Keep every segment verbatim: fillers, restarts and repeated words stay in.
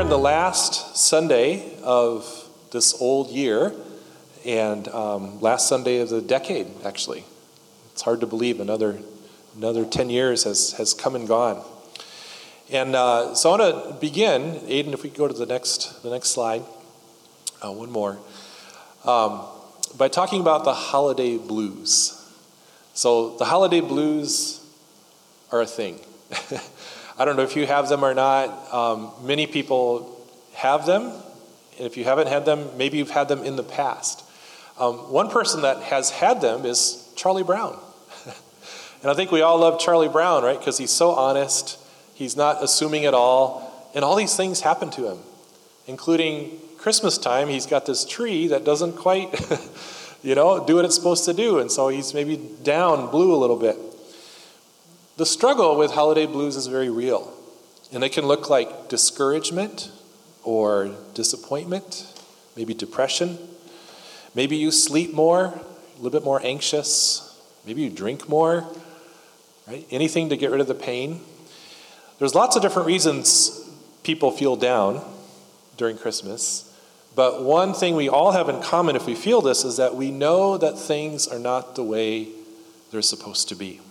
the last Sunday of this old year, and um, last Sunday of the decade, actually. It's hard to believe another another ten years has, has come and gone. And uh, so I want to begin, Aiden, if we go to the next the next slide, uh, one more, um, by talking about the holiday blues. So the holiday blues are a thing. I don't know if you have them or not. Um, many people have them. And if you haven't had them, maybe you've had them in the past. Um, one person that has had them is Charlie Brown. And I think we all love Charlie Brown, right? Because he's so honest. He's not assuming at all. And all these things happen to him, including Christmas time. He's got this tree that doesn't quite, you know, do what it's supposed to do. And so he's maybe down blue a little bit. The struggle with holiday blues is very real. And it can look like discouragement or disappointment, maybe depression. Maybe you sleep more, a little bit more anxious. Maybe you drink more, right? Anything to get rid of the pain. There's lots of different reasons people feel down during Christmas. But one thing we all have in common if we feel this is that we know that things are not the way they're supposed to be.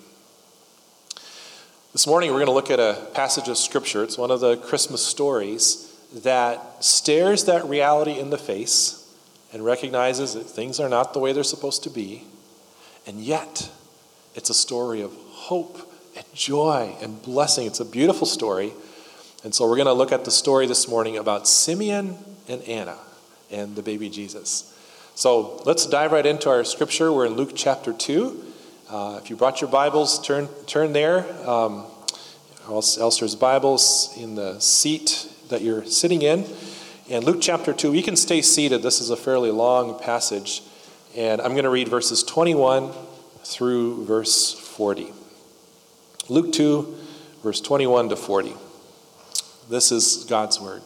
This morning we're going to look at a passage of Scripture. It's one of the Christmas stories that stares that reality in the face and recognizes that things are not the way they're supposed to be. And yet, it's a story of hope and joy and blessing. It's a beautiful story. And so we're going to look at the story this morning about Simeon and Anna and the baby Jesus. So let's dive right into our Scripture. We're in Luke chapter two. Uh, if you brought your Bibles, turn turn there. Um, else, else there's Bibles in the seat that you're sitting in. And Luke chapter two, you can stay seated. This is a fairly long passage. And I'm going to read verses twenty-one through verse forty. Luke two, verse twenty-one to forty. This is God's word.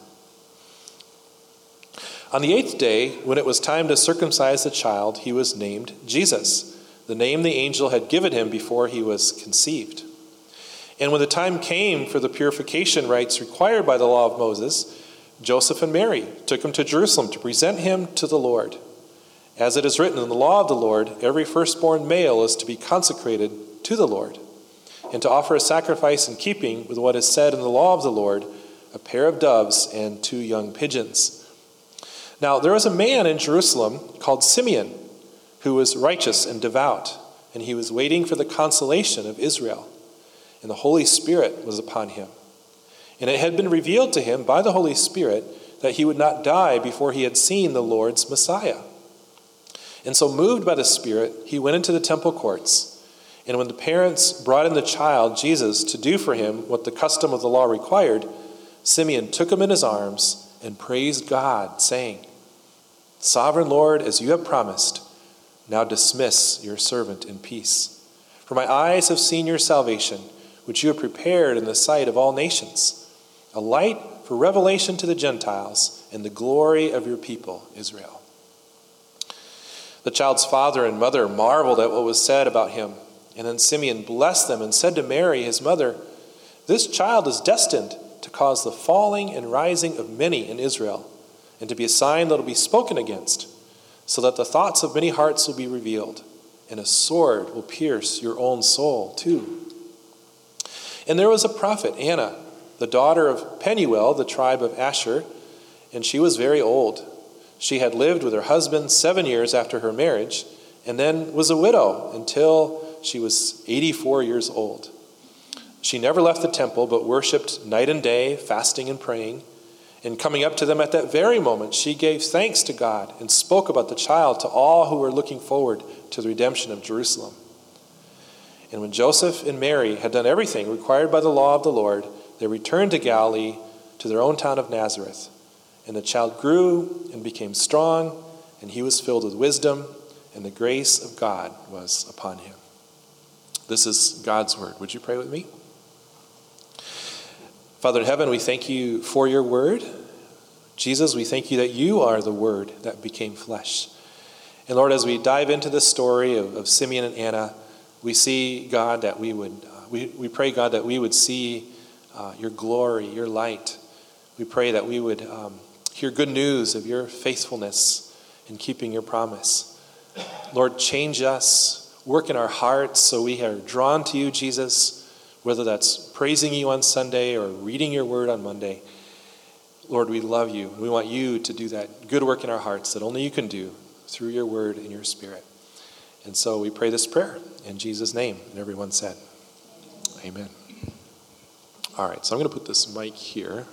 On the eighth day, when it was time to circumcise the child, he was named Jesus, the name the angel had given him before he was conceived. And when the time came for the purification rites required by the law of Moses, Joseph and Mary took him to Jerusalem to present him to the Lord. As it is written in the law of the Lord, every firstborn male is to be consecrated to the Lord, and to offer a sacrifice in keeping with what is said in the law of the Lord, a pair of doves and two young pigeons. Now there was a man in Jerusalem called Simeon, who was righteous and devout, and he was waiting for the consolation of Israel. And the Holy Spirit was upon him. And it had been revealed to him by the Holy Spirit that he would not die before he had seen the Lord's Messiah. And so moved by the Spirit, he went into the temple courts. And when the parents brought in the child, Jesus, to do for him what the custom of the law required, Simeon took him in his arms and praised God, saying, "Sovereign Lord, as you have promised, now dismiss your servant in peace. For my eyes have seen your salvation, which you have prepared in the sight of all nations, a light for revelation to the Gentiles and the glory of your people, Israel." The child's father and mother marveled at what was said about him. And then Simeon blessed them and said to Mary, his mother, "This child is destined to cause the falling and rising of many in Israel, and to be a sign that will be spoken against, so that the thoughts of many hearts will be revealed, and a sword will pierce your own soul too." And there was a prophet, Anna, the daughter of Penuel, the tribe of Asher, and she was very old. She had lived with her husband seven years after her marriage, and then was a widow until she was eighty-four years old. She never left the temple, but worshipped night and day, fasting and praying. And coming up to them at that very moment, she gave thanks to God and spoke about the child to all who were looking forward to the redemption of Jerusalem. And when Joseph and Mary had done everything required by the law of the Lord, they returned to Galilee, to their own town of Nazareth. And the child grew and became strong, and he was filled with wisdom, and the grace of God was upon him. This is God's word. Would you pray with me? Father in heaven, we thank you for your word. Jesus, we thank you that you are the word that became flesh. And Lord, as we dive into this story of, of Simeon and Anna, we see, God, that we would, uh, we, we pray, God, that we would see uh, your glory, your light. We pray that we would um, hear good news of your faithfulness in keeping your promise. Lord, change us, work in our hearts so we are drawn to you, Jesus, whether that's praising you on Sunday or reading your word on Monday. Lord, we love you. We want you to do that good work in our hearts that only you can do through your word and your spirit. And so we pray this prayer in Jesus' name. And everyone said, amen. All right, so I'm going to put this mic here.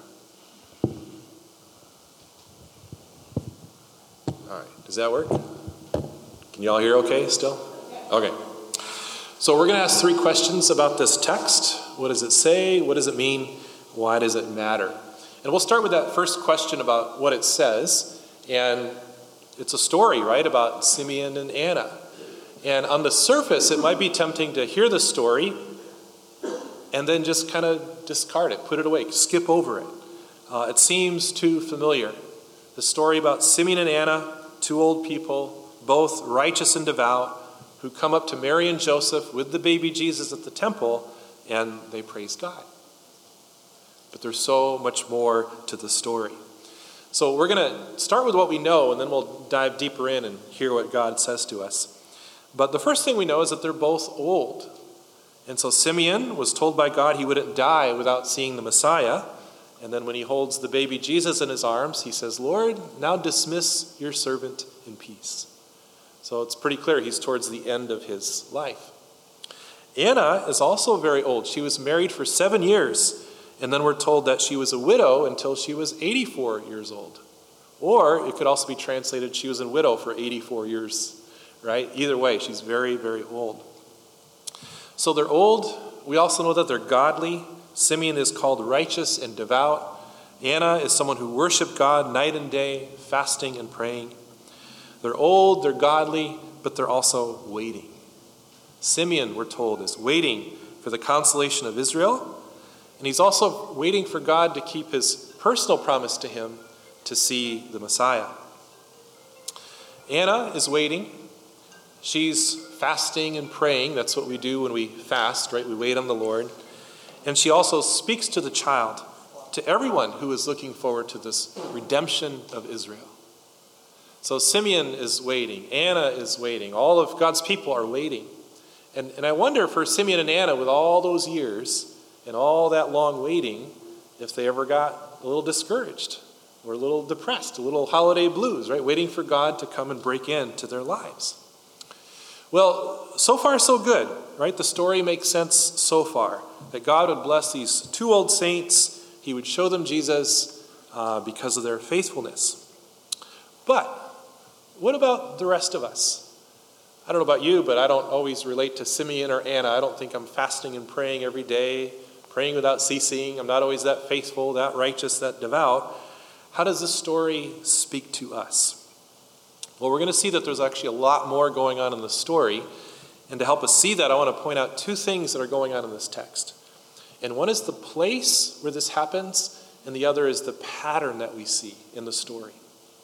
All right, does that work? Can you all hear okay still? Okay. So we're going to ask three questions about this text. What does it say? What does it mean? Why does it matter? And we'll start with that first question about what it says. And it's a story, right, about Simeon and Anna. And on the surface, it might be tempting to hear the story and then just kind of discard it, put it away, skip over it. Uh, it seems too familiar. The story about Simeon and Anna, two old people, both righteous and devout, who come up to Mary and Joseph with the baby Jesus at the temple, and they praise God. But there's so much more to the story. So we're going to start with what we know, and then we'll dive deeper in and hear what God says to us. But the first thing we know is that they're both old. And so Simeon was told by God he wouldn't die without seeing the Messiah. And then when he holds the baby Jesus in his arms, he says, Lord, now dismiss your servant in peace. So it's pretty clear he's towards the end of his life. Anna is also very old. She was married for seven years, and then we're told that she was a widow until she was eighty-four years old. Or it could also be translated, she was a widow for eighty-four years, right? Either way, she's very, very old. So they're old. We also know that they're godly. Simeon is called righteous and devout. Anna is someone who worshiped God night and day, fasting and praying. They're old, they're godly, but they're also waiting. Simeon, we're told, is waiting for the consolation of Israel, and he's also waiting for God to keep his personal promise to him to see the Messiah. Anna is waiting. She's fasting and praying. That's what we do when we fast, right? We wait on the Lord. And she also speaks to the child, to everyone who is looking forward to this redemption of Israel. So Simeon is waiting. Anna is waiting. All of God's people are waiting. And, and I wonder for Simeon and Anna, with all those years and all that long waiting, if they ever got a little discouraged or a little depressed, a little holiday blues, right? Waiting for God to come and break into their lives. Well, so far so good, right? The story makes sense so far. That God would bless these two old saints. He would show them Jesus uh, because of their faithfulness. But what about the rest of us? I don't know about you, but I don't always relate to Simeon or Anna. I don't think I'm fasting and praying every day, praying without ceasing. I'm not always that faithful, that righteous, that devout. How does this story speak to us? Well, we're going to see that there's actually a lot more going on in the story. And to help us see that, I want to point out two things that are going on in this text. And one is the place where this happens, and the other is the pattern that we see in the story.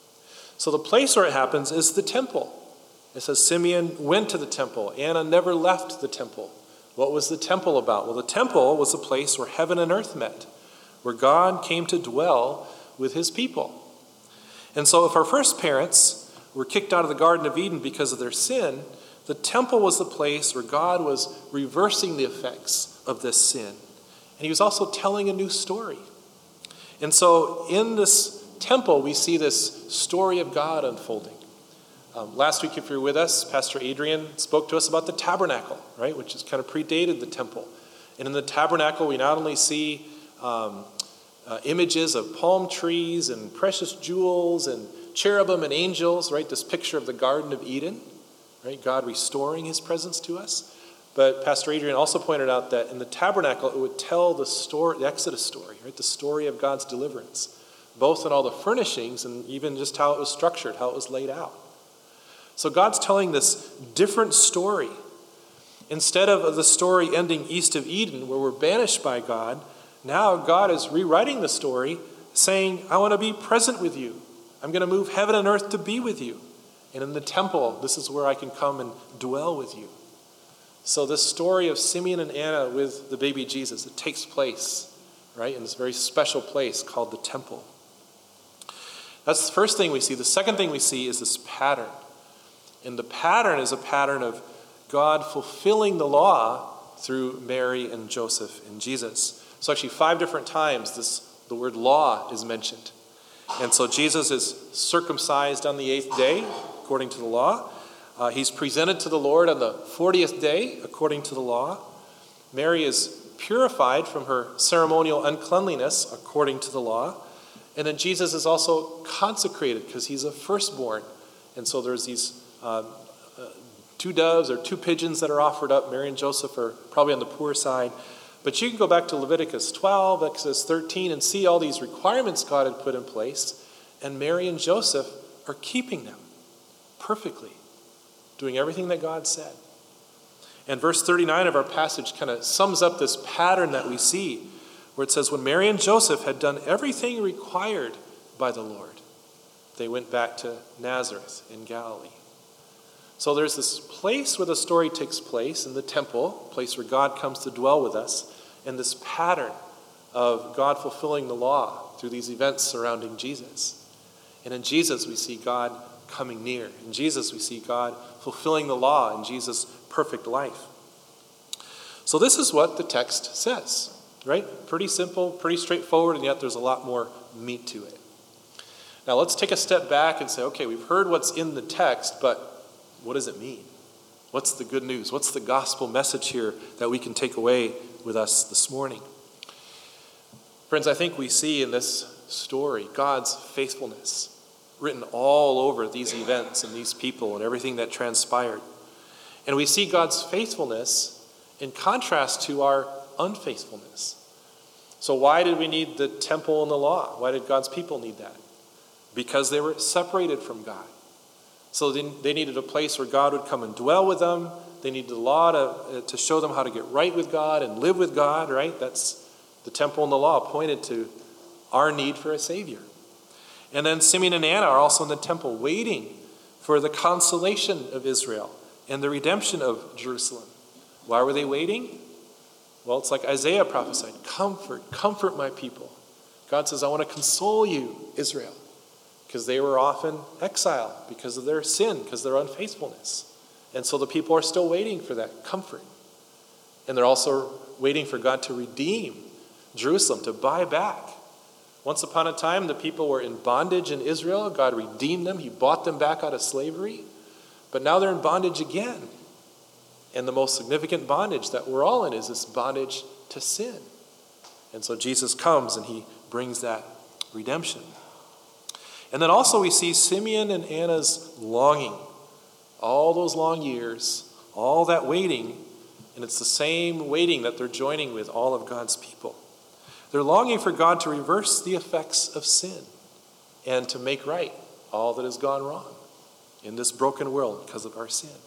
So the place where it happens is the temple. It says Simeon went to the temple. Anna never left the temple. What was the temple about? Well, the temple was a place where heaven and earth met, where God came to dwell with his people. And so if our first parents were kicked out of the Garden of Eden because of their sin, the temple was the place where God was reversing the effects of this sin. And he was also telling a new story. And so in this temple, we see this story of God unfolding. Um, last week, if you were with us, Pastor Adrian spoke to us about the tabernacle, right, which has kind of predated the temple. And in the tabernacle, we not only see um, uh, images of palm trees and precious jewels and cherubim and angels, right, this picture of the Garden of Eden, right, God restoring his presence to us. But Pastor Adrian also pointed out that in the tabernacle, it would tell the story, the Exodus story, right, the story of God's deliverance, both in all the furnishings and even just how it was structured, how it was laid out. So God's telling this different story. Instead of the story ending east of Eden, where we're banished by God, now God is rewriting the story, saying, I want to be present with you. I'm going to move heaven and earth to be with you. And in the temple, this is where I can come and dwell with you. So this story of Simeon and Anna with the baby Jesus, it takes place right, in this very special place called the temple. That's the first thing we see. The second thing we see is this pattern. And the pattern is a pattern of God fulfilling the law through Mary and Joseph and Jesus. So actually five different times this the word law is mentioned. And so Jesus is circumcised on the eighth day, according to the law. Uh, he's presented to the Lord on the fortieth day, according to the law. Mary is purified from her ceremonial uncleanliness, according to the law. And then Jesus is also consecrated because he's a firstborn. And so there's these uh, uh, two doves or two pigeons that are offered up. Mary and Joseph are probably on the poor side. But you can go back to Leviticus twelve, Exodus thirteen, and see all these requirements God had put in place. And Mary and Joseph are keeping them perfectly, doing everything that God said. And verse thirty-nine of our passage kind of sums up this pattern that we see, where it says, when Mary and Joseph had done everything required by the Lord, they went back to Nazareth in Galilee. So there's this place where the story takes place in the temple, a place where God comes to dwell with us, and this pattern of God fulfilling the law through these events surrounding Jesus. And in Jesus we see God coming near. In Jesus we see God fulfilling the law in Jesus' perfect life. So this is what the text says, right? Pretty simple, pretty straightforward, and yet there's a lot more meat to it. Now let's take a step back and say, okay, we've heard what's in the text, but what does it mean? What's the good news? What's the gospel message here that we can take away with us this morning? Friends, I think we see in this story God's faithfulness written all over these events and these people and everything that transpired. And we see God's faithfulness in contrast to our unfaithfulness. So why did we need the temple and the law? Why did God's people need that? Because they were separated from God. So they needed a place where God would come and dwell with them. They needed the law to, to show them how to get right with God and live with God, right? That's the temple and the law pointed to our need for a Savior. And then Simeon and Anna are also in the temple waiting for the consolation of Israel and the redemption of Jerusalem. Why were they waiting? Well, it's like Isaiah prophesied, comfort, comfort my people. God says, I want to console you, Israel. Because they were often exiled because of their sin, because of their unfaithfulness. And so the people are still waiting for that comfort. And they're also waiting for God to redeem Jerusalem, to buy back. Once upon a time, the people were in bondage in Israel. God redeemed them. He bought them back out of slavery. But now they're in bondage again. And the most significant bondage that we're all in is this bondage to sin. And so Jesus comes and he brings that redemption. And then also we see Simeon and Anna's longing. All those long years, all that waiting, and it's the same waiting that they're joining with all of God's people. They're longing for God to reverse the effects of sin and to make right all that has gone wrong in this broken world because of our sin.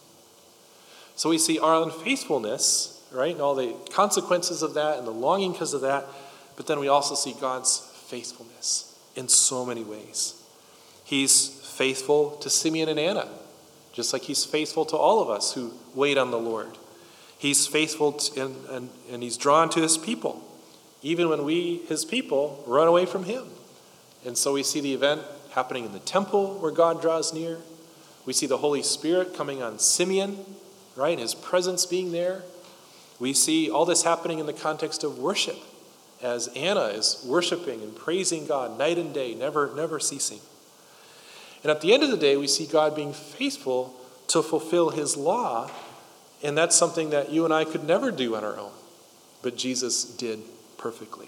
So we see our unfaithfulness, right, and all the consequences of that and the longing because of that, but then we also see God's faithfulness in so many ways. He's faithful to Simeon and Anna, just like he's faithful to all of us who wait on the Lord. He's faithful to, and, and, and he's drawn to his people, even when we, his people, run away from him. And so we see the event happening in the temple where God draws near. We see the Holy Spirit coming on Simeon, right, his presence being there. We see all this happening in the context of worship, as Anna is worshiping and praising God night and day, never, never ceasing. And at the end of the day, we see God being faithful to fulfill his law, and that's something that you and I could never do on our own, but Jesus did perfectly.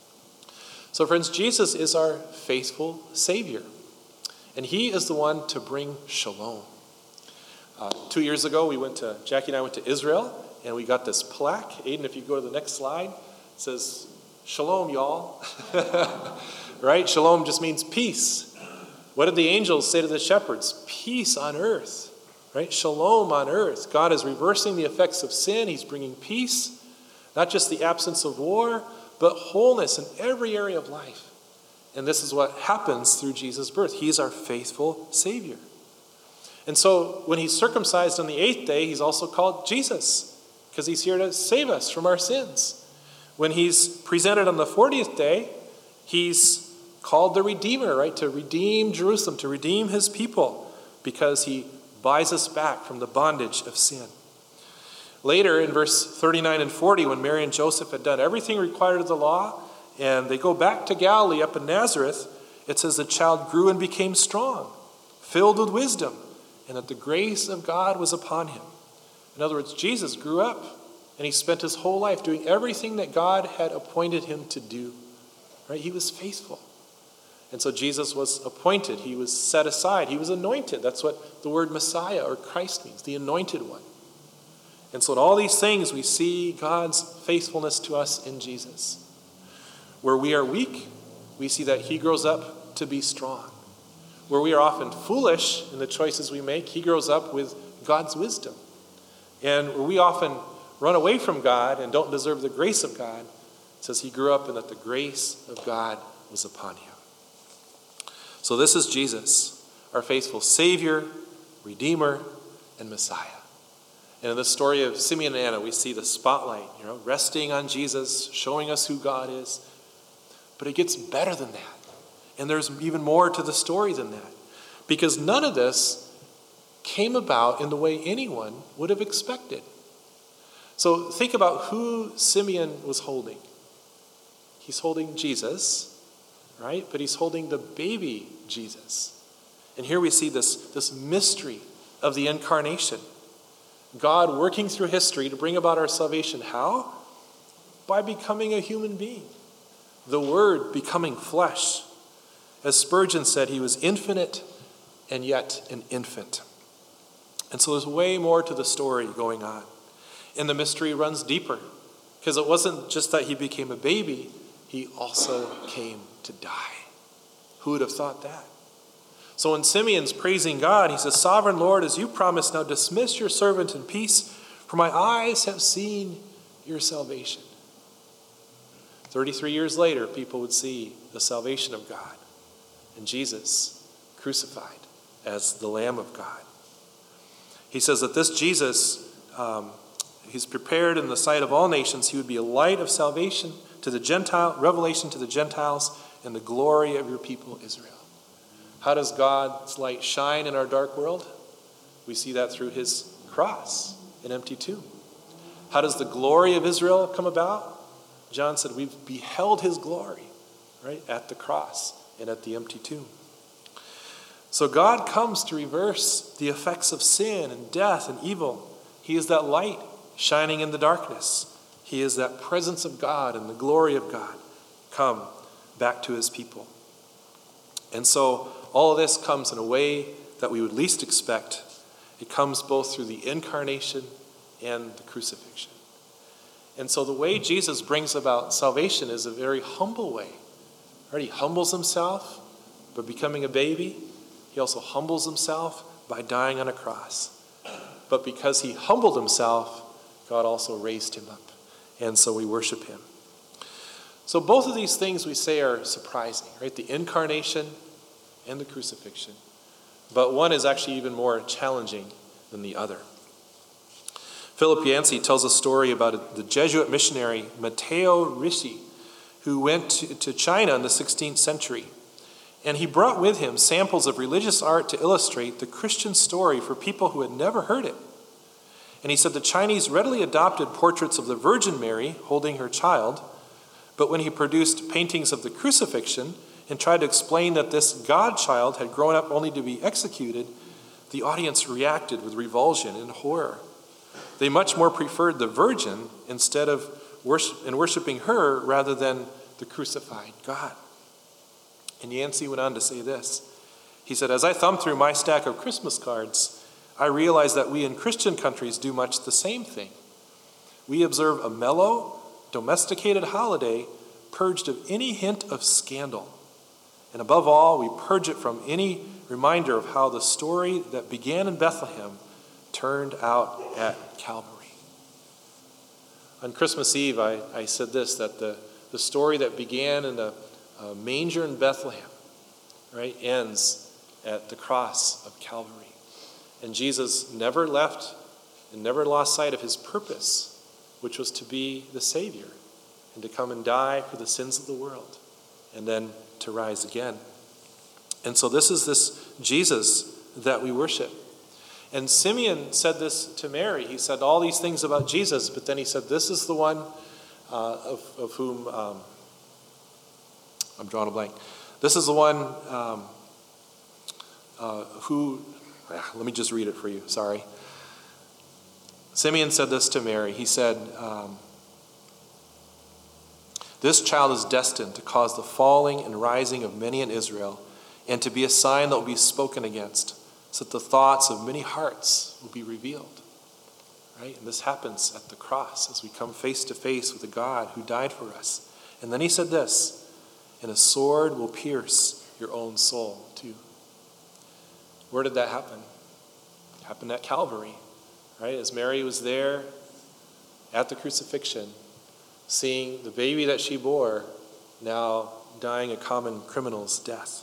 So friends, Jesus is our faithful Savior, and he is the one to bring shalom. Uh, two years ago, we went to, Jackie and I went to Israel, and we got this plaque. Aiden, if you go to the next slide, it says, Shalom, y'all. Right? Shalom just means peace. What did the angels say to the shepherds? Peace on earth, right? Shalom on earth. God is reversing the effects of sin. He's bringing peace, not just the absence of war, but wholeness in every area of life. And this is what happens through Jesus' birth. He's our faithful Savior. And so when he's circumcised on the eighth day, he's also called Jesus, because he's here to save us from our sins. When he's presented on the fortieth day, he's called the Redeemer, right? To redeem Jerusalem, to redeem his people, because he buys us back from the bondage of sin. Later, in verse thirty-nine and forty, when Mary and Joseph had done everything required of the law, and they go back to Galilee up in Nazareth, it says the child grew and became strong, filled with wisdom, and that the grace of God was upon him. In other words, Jesus grew up, and he spent his whole life doing everything that God had appointed him to do. Right? He was faithful. And so Jesus was appointed. He was set aside. He was anointed. That's what the word Messiah or Christ means, the anointed one. And so in all these things, we see God's faithfulness to us in Jesus. Where we are weak, we see that he grows up to be strong. Where we are often foolish in the choices we make, he grows up with God's wisdom. And where we often run away from God and don't deserve the grace of God, it says he grew up and that the grace of God was upon him. So this is Jesus, our faithful Savior, Redeemer, and Messiah. And in the story of Simeon and Anna, we see the spotlight, you know, resting on Jesus, showing us who God is. But it gets better than that. And there's even more to the story than that. Because none of this came about in the way anyone would have expected. So think about who Simeon was holding. He's holding Jesus, right? But he's holding the baby Jesus. And here we see this, this mystery of the incarnation. God working through history to bring about our salvation. How? By becoming a human being. The Word becoming flesh. As Spurgeon said, he was infinite and yet an infant. And so there's way more to the story going on. And the mystery runs deeper. Because it wasn't just that he became a baby, he also came to die. Who would have thought that? So when Simeon's praising God, he says, Sovereign Lord, as you promised, now dismiss your servant in peace, for my eyes have seen your salvation. thirty-three years later, people would see the salvation of God and Jesus crucified as the Lamb of God. He says that this Jesus, um, he's prepared in the sight of all nations. He would be a light of salvation to the Gentile, revelation to the Gentiles, and the glory of your people Israel. How does God's light shine in our dark world? We see that through his cross, an empty tomb. How does the glory of Israel come about? John said we've beheld his glory, right, at the cross and at the empty tomb. So God comes to reverse the effects of sin and death and evil. He is that light shining in the darkness. He is that presence of God and the glory of God come back to his people. And so all of this comes in a way that we would least expect. It comes both through the incarnation and the crucifixion. And so the way Jesus brings about salvation is a very humble way. Right? He humbles himself by becoming a baby. He also humbles himself by dying on a cross. But because he humbled himself, God also raised him up. And so we worship him. So both of these things we say are surprising, right? The incarnation and the crucifixion. But one is actually even more challenging than the other. Philip Yancey tells a story about the Jesuit missionary Matteo Ricci, who went to, to China in the sixteenth century. And he brought with him samples of religious art to illustrate the Christian story for people who had never heard it. And he said the Chinese readily adopted portraits of the Virgin Mary holding her child, but when he produced paintings of the crucifixion and tried to explain that this God-child had grown up only to be executed, the audience reacted with revulsion and horror. They much more preferred the Virgin instead of worship, and worshiping her rather than the crucified God. And Yancey went on to say this. He said, as I thumbed through my stack of Christmas cards, I realized that we in Christian countries do much the same thing. We observe a mellow, domesticated holiday purged of any hint of scandal. And above all, we purge it from any reminder of how the story that began in Bethlehem turned out at Calvary. On Christmas Eve, I, I said this, that the, the story that began in the uh, manger in Bethlehem, right, ends at the cross of Calvary. And Jesus never left and never lost sight of his purpose, which was to be the Savior and to come and die for the sins of the world, and then to rise again. And so this is this Jesus that we worship. And Simeon said this to Mary. He said all these things about Jesus, but then he said, this is the one uh, of, of whom, um, I'm drawing a blank. This is the one um, uh, who, ah, let me just read it for you, sorry. Simeon said this to Mary. He said, um, this child is destined to cause the falling and rising of many in Israel, and to be a sign that will be spoken against, so that the thoughts of many hearts will be revealed. Right? And this happens at the cross as we come face to face with a God who died for us. And then he said this, and a sword will pierce your own soul too. Where did that happen? It happened at Calvary. Right? As Mary was there at the crucifixion, seeing the baby that she bore now dying a common criminal's death.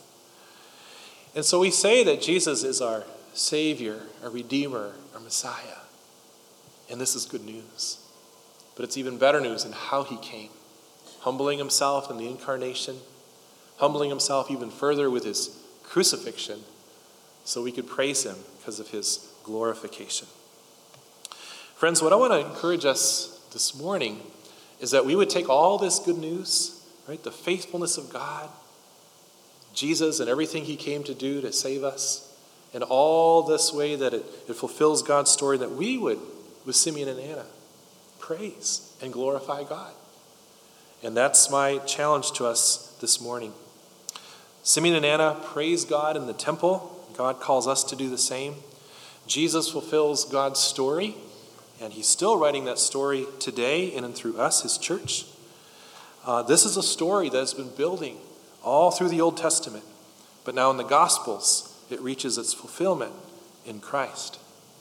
And so we say that Jesus is our Savior, our Redeemer, our Messiah. And this is good news. But it's even better news in how he came. Humbling himself in the incarnation, humbling himself even further with his crucifixion, so we could praise him because of his glorification. Friends, what I want to encourage us this morning is that we would take all this good news, right, the faithfulness of God, Jesus and everything he came to do to save us, and all this way that it, it fulfills God's story, that we would, with Simeon and Anna, praise and glorify God. And that's my challenge to us this morning. Simeon and Anna praise God in the temple. God calls us to do the same. Jesus fulfills God's story, and he's still writing that story today in and through us, his church. Uh, this is a story that has been building all through the Old Testament. But now in the Gospels, it reaches its fulfillment in Christ.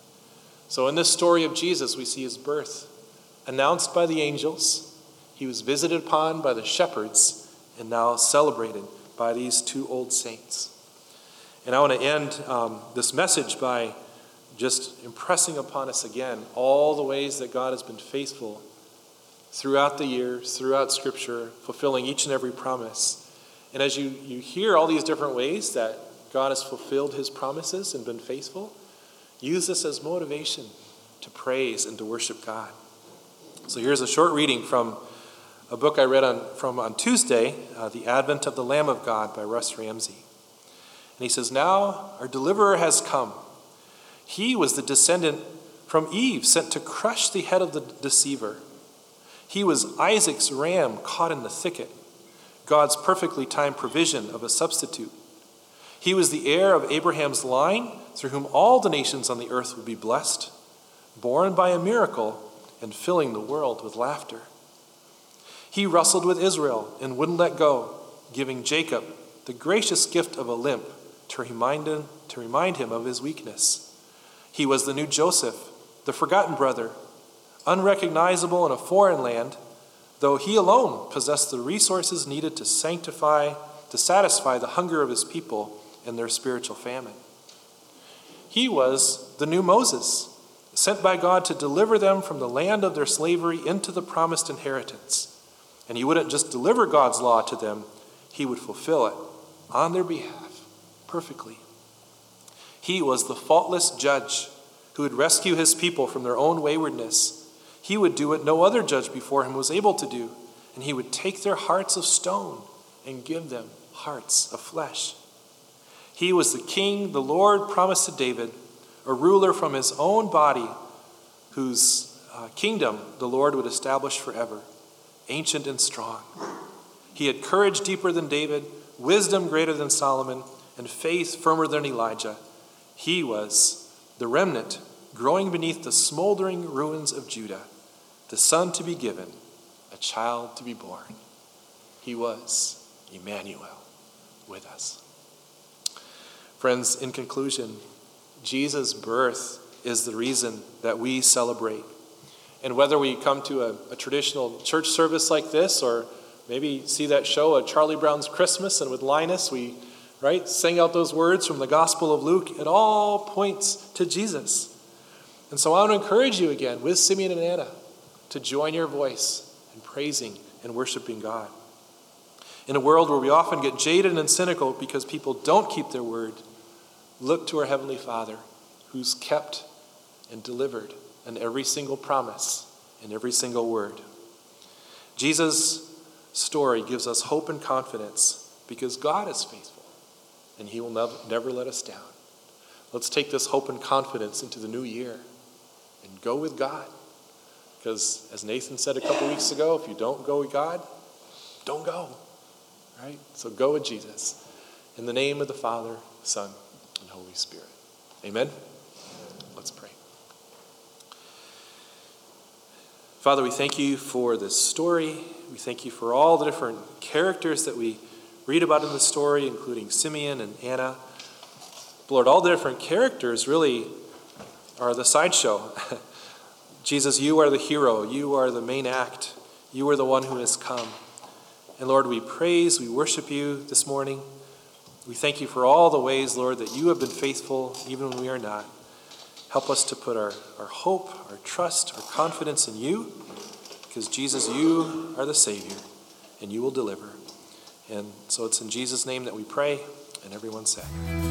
So in this story of Jesus, we see his birth announced by the angels. He was visited upon by the shepherds, and now celebrated by these two old saints. And I want to end um, this message by just impressing upon us again all the ways that God has been faithful throughout the years, throughout Scripture, fulfilling each and every promise. And as you, you hear all these different ways that God has fulfilled his promises and been faithful, use this as motivation to praise and to worship God. So here's a short reading from a book I read on, from on Tuesday, uh, The Advent of the Lamb of God by Russ Ramsey. And he says, now our deliverer has come. He was the descendant from Eve sent to crush the head of the deceiver. He was Isaac's ram caught in the thicket, God's perfectly timed provision of a substitute. He was the heir of Abraham's line, through whom all the nations on the earth would be blessed, born by a miracle and filling the world with laughter. He wrestled with Israel and wouldn't let go, giving Jacob the gracious gift of a limp to remind him, to remind him of his weakness. He was the new Joseph, the forgotten brother, unrecognizable in a foreign land, though he alone possessed the resources needed to sanctify, to satisfy the hunger of his people in their spiritual famine. He was the new Moses, sent by God to deliver them from the land of their slavery into the promised inheritance. And he wouldn't just deliver God's law to them, he would fulfill it on their behalf perfectly. He was the faultless judge who would rescue his people from their own waywardness. He would do what no other judge before him was able to do, and he would take their hearts of stone and give them hearts of flesh. He was the king the Lord promised to David, a ruler from his own body, whose uh, kingdom the Lord would establish forever, ancient and strong. He had courage deeper than David, wisdom greater than Solomon, and faith firmer than Elijah. He was the remnant growing beneath the smoldering ruins of Judah, the son to be given, a child to be born. He was Emmanuel with us. Friends, in conclusion, Jesus' birth is the reason that we celebrate. And whether we come to a, a traditional church service like this, or maybe see that show, a Charlie Brown's Christmas, and with Linus we right sing out those words from the Gospel of Luke, it all points to Jesus. And so I want to encourage you again, with Simeon and Anna, to join your voice in praising and worshiping God. In a world where we often get jaded and cynical because people don't keep their word, look to our Heavenly Father, who's kept and delivered on every single promise and every single word. Jesus' story gives us hope and confidence because God is faithful and he will never, never let us down. Let's take this hope and confidence into the new year and go with God. Because as Nathan said a couple weeks ago, if you don't go with God, don't go. Right? So go with Jesus. In the name of the Father, Son, and Holy Spirit. Amen? Let's pray. Father, we thank you for this story. We thank you for all the different characters that we read about in the story, including Simeon and Anna. Lord, all the different characters really are the sideshow. Jesus, you are the hero. You are the main act. You are the one who has come. And Lord, we praise, we worship you this morning. We thank you for all the ways, Lord, that you have been faithful even when we are not. Help us to put our, our hope, our trust, our confidence in you, because Jesus, you are the Savior, and you will deliver. And so it's in Jesus' name that we pray, and everyone said.